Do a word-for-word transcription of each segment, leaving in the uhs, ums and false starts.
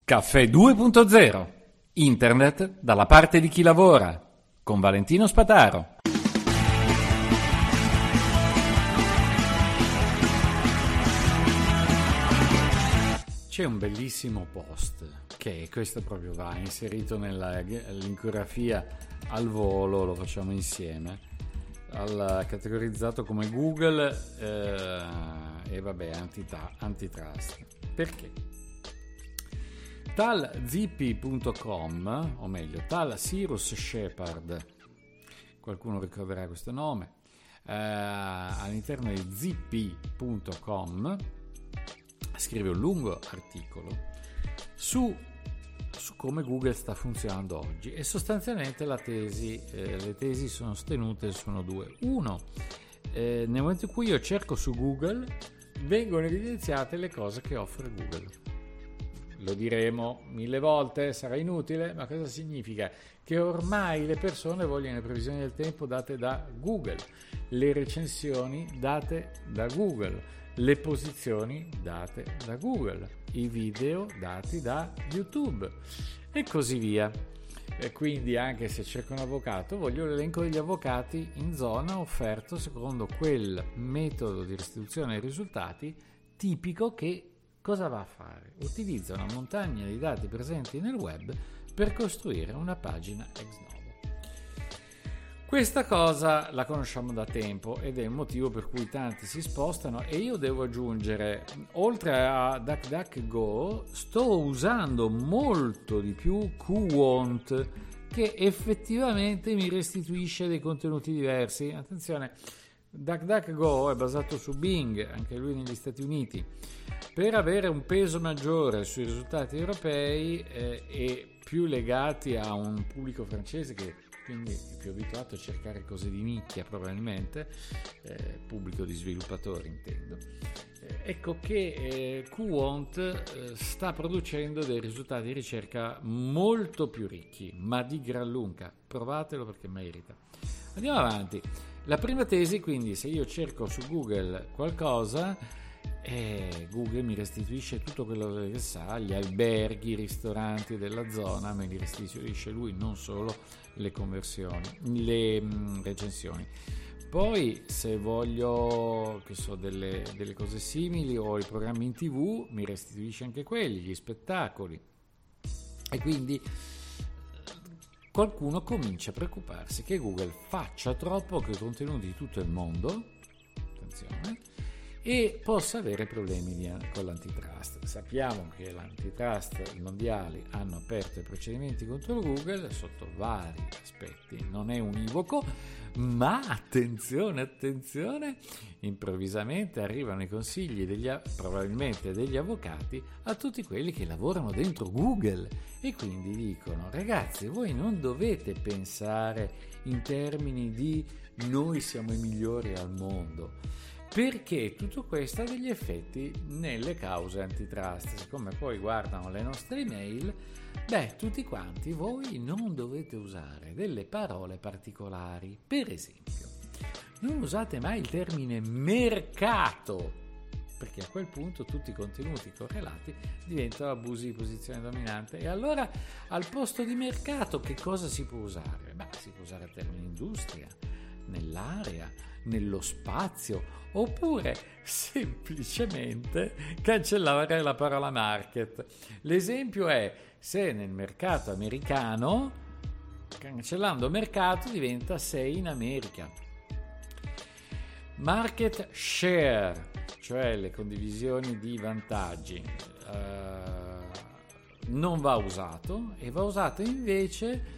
Caffè due punto zero. Internet dalla parte di chi lavora. Con Valentino Spataro. C'è un bellissimo post che questo proprio va inserito nella linkografia al volo, lo facciamo insieme, al, categorizzato come Google eh, e vabbè antita, antitrust. Perché? Tal Zippy punto com, o meglio tal Cyrus Shepard, qualcuno ricorderà questo nome, eh, all'interno di Zippy punto com scrive un lungo articolo su, su come Google sta funzionando oggi, e sostanzialmente la tesi, eh, le tesi sono sostenute, sono due. Uno, eh, nel momento in cui io cerco su Google vengono evidenziate le cose che offre Google. Lo diremo mille volte, sarà inutile, ma cosa significa? Che ormai le persone vogliono le previsioni del tempo date da Google, le recensioni date da Google, le posizioni date da Google, i video dati da YouTube e così via. E quindi anche se cerco un avvocato voglio l'elenco degli avvocati in zona offerto secondo quel metodo di restituzione dei risultati tipico che cosa va a fare? Utilizza una montagna di dati presenti nel web per costruire una pagina ex novo. Questa cosa la conosciamo da tempo ed è il motivo per cui tanti si spostano, e io devo aggiungere, oltre a DuckDuckGo, sto usando molto di più Qwant, che effettivamente mi restituisce dei contenuti diversi. Attenzione, DuckDuckGo è basato su Bing, anche lui negli Stati Uniti. Per avere un peso maggiore sui risultati europei eh, e più legati a un pubblico francese che quindi è più abituato a cercare cose di nicchia probabilmente, eh, pubblico di sviluppatori intendo, eh, ecco che eh, Qwant eh, sta producendo dei risultati di ricerca molto più ricchi, ma di gran lunga. Provatelo perché merita. Andiamo avanti. La prima tesi, quindi, se io cerco su Google qualcosa, e Google mi restituisce tutto quello che sa, gli alberghi, i ristoranti della zona, me li restituisce lui, non solo le conversioni, le mh, recensioni. Poi se voglio che so delle, delle cose simili, o i programmi in tv, mi restituisce anche quelli, gli spettacoli. E quindi qualcuno comincia a preoccuparsi che Google faccia troppo con i contenuti di tutto il mondo, attenzione, e possa avere problemi di, con l'antitrust. Sappiamo che l'antitrust mondiali hanno aperto i procedimenti contro Google sotto vari aspetti, non è univoco, ma attenzione, attenzione, improvvisamente arrivano i consigli degli, probabilmente degli avvocati a tutti quelli che lavorano dentro Google, e quindi dicono: ragazzi, voi non dovete pensare in termini di noi siamo i migliori al mondo, perché tutto questo ha degli effetti nelle cause antitrust. Siccome poi guardano le nostre email, beh, tutti quanti voi non dovete usare delle parole particolari. Per esempio, non usate mai il termine mercato, perché a quel punto tutti i contenuti correlati diventano abusi di posizione dominante. E allora, al posto di mercato, che cosa si può usare? Beh, si può usare il termine industria, nell'area, nello spazio, oppure semplicemente cancellare la parola market. L'esempio è: se nel mercato americano, cancellando mercato diventa sei in America. Market share, cioè le condivisioni di vantaggi, eh, non va usato, e va usato invece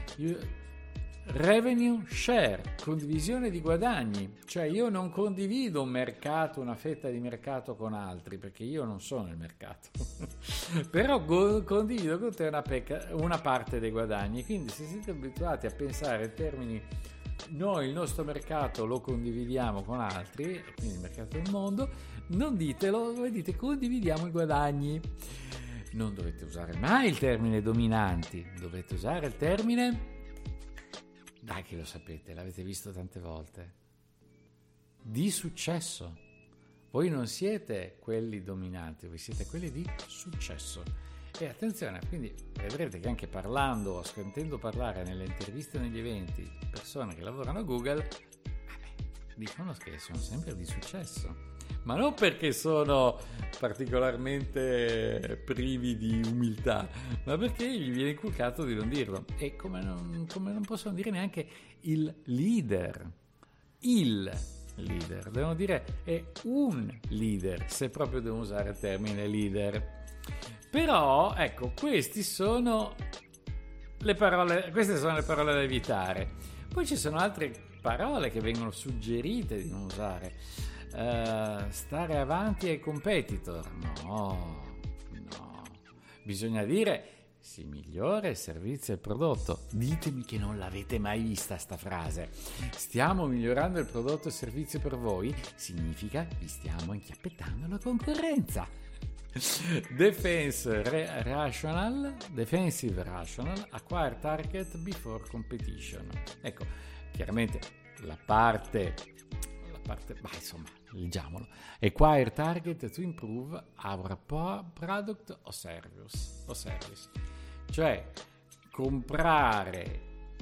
revenue share, condivisione di guadagni. Cioè io non condivido un mercato, una fetta di mercato con altri, perché io non sono il mercato però go- condivido con te una, pecca- una parte dei guadagni. Quindi se siete abituati a pensare in termini noi il nostro mercato lo condividiamo con altri, quindi il mercato del mondo, non ditelo, voi dite condividiamo i guadagni. Non dovete usare mai il termine dominanti, dovete usare il termine, dai che lo sapete, l'avete visto tante volte, di successo. Voi non siete quelli dominanti, voi siete quelli di successo. E attenzione, quindi vedrete che anche parlando o sentendo parlare nelle interviste e negli eventi persone che lavorano a Google, dicono che sono sempre di successo, ma non perché sono particolarmente privi di umiltà, ma perché gli viene inculcato di non dirlo. E come non, come non possono dire neanche il leader, il leader, devono dire è un leader, se proprio devono usare il termine leader. Però ecco, questi sono le parole, queste sono le parole da evitare. Poi ci sono altre parole che vengono suggerite di non usare. Uh, stare avanti ai competitor, no, no, bisogna dire si migliora il servizio e il prodotto. Ditemi che non l'avete mai vista sta frase. Stiamo migliorando il prodotto e il servizio per voi, significa vi stiamo inchiappettando la concorrenza. Defense re- rational, defensive rational, acquire target before competition. Ecco, chiaramente la parte, la parte, ma insomma, leggiamolo. Acquire target to improve our product or service, o service. Cioè, comprare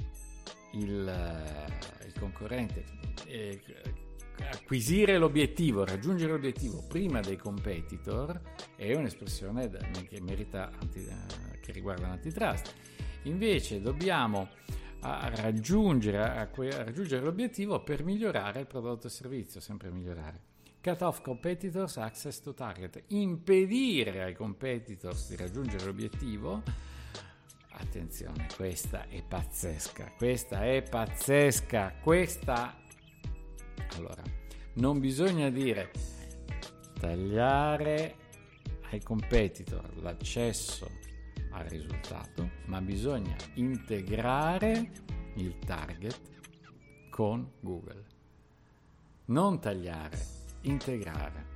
il, il concorrente, eh, acquisire l'obiettivo, raggiungere l'obiettivo prima dei competitor è un'espressione che merita anti, che riguarda l'antitrust. Invece dobbiamo a raggiungere, a raggiungere l'obiettivo per migliorare il prodotto e servizio, sempre migliorare. Cut off competitors access to target, impedire ai competitors di raggiungere l'obiettivo. Attenzione, questa è pazzesca, questa è pazzesca, questa... Allora, non bisogna dire tagliare ai competitor l'accesso al risultato, ma bisogna integrare il target con Google. Non tagliare, integrare.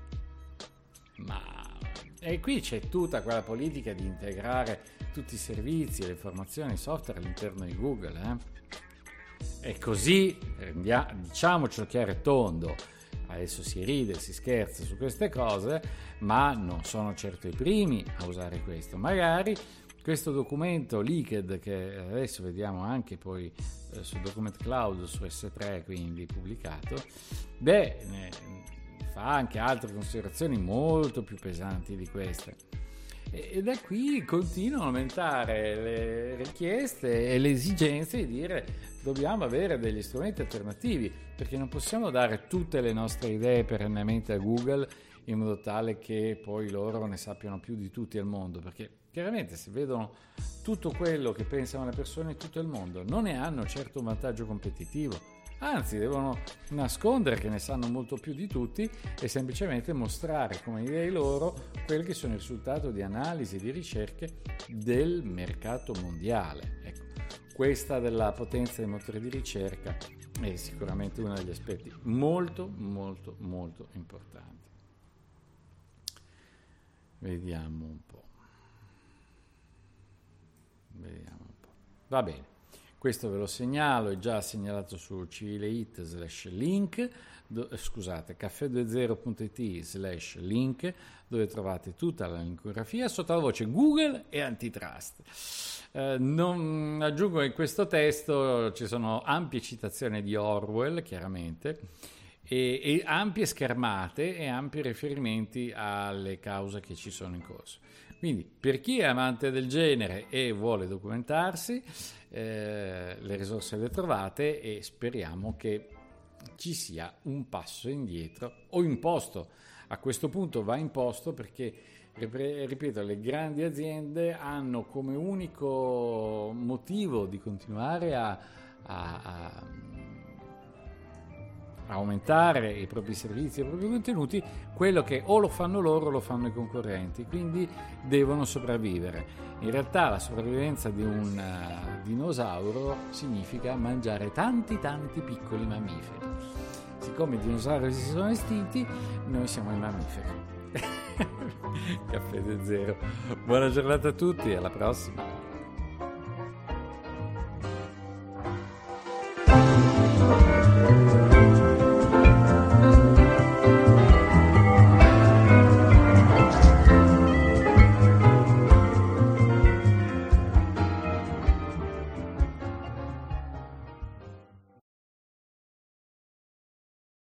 Ma e qui c'è tutta quella politica di integrare tutti i servizi, le informazioni, i software all'interno di Google, eh? E così, diciamocelo chiaro e tondo, adesso si ride, si scherza su queste cose, ma non sono certo i primi a usare questo. Magari questo documento leaked, che adesso vediamo anche poi eh, su Document Cloud, su esse tre, quindi pubblicato, beh, ne, fa anche altre considerazioni molto più pesanti di queste. E, e da qui continuano a aumentare le richieste e le esigenze di dire dobbiamo avere degli strumenti alternativi, perché non possiamo dare tutte le nostre idee perennemente a Google in modo tale che poi loro ne sappiano più di tutti al mondo, perché chiaramente se vedono tutto quello che pensano le persone in tutto il mondo non ne hanno certo un vantaggio competitivo, anzi devono nascondere che ne sanno molto più di tutti e semplicemente mostrare come idee loro quelli che sono il risultato di analisi e di ricerche del mercato mondiale. Ecco, questa della potenza dei motori di ricerca è sicuramente uno degli aspetti molto molto molto importanti. Vediamo un po'. Vediamo un po'. Va bene. Questo ve lo segnalo, è già segnalato su civileit slash link, do, scusate, caffè venti punto it slash link, dove trovate tutta la linkografia sotto la voce Google e antitrust. Eh, non aggiungo in questo testo ci sono ampie citazioni di Orwell, chiaramente, e, e ampie schermate e ampi riferimenti alle cause che ci sono in corso. Quindi per chi è amante del genere e vuole documentarsi, eh, le risorse le trovate e speriamo che ci sia un passo indietro o imposto. A questo punto va imposto perché, ripeto, le grandi aziende hanno come unico motivo di continuare a, a, a aumentare i propri servizi e i propri contenuti, quello che o lo fanno loro o lo fanno i concorrenti, quindi devono sopravvivere. In realtà la sopravvivenza di un uh, dinosauro significa mangiare tanti tanti piccoli mammiferi. Siccome i dinosauri si sono estinti, noi siamo i mammiferi. Caffè de zero. Buona giornata a tutti e alla prossima.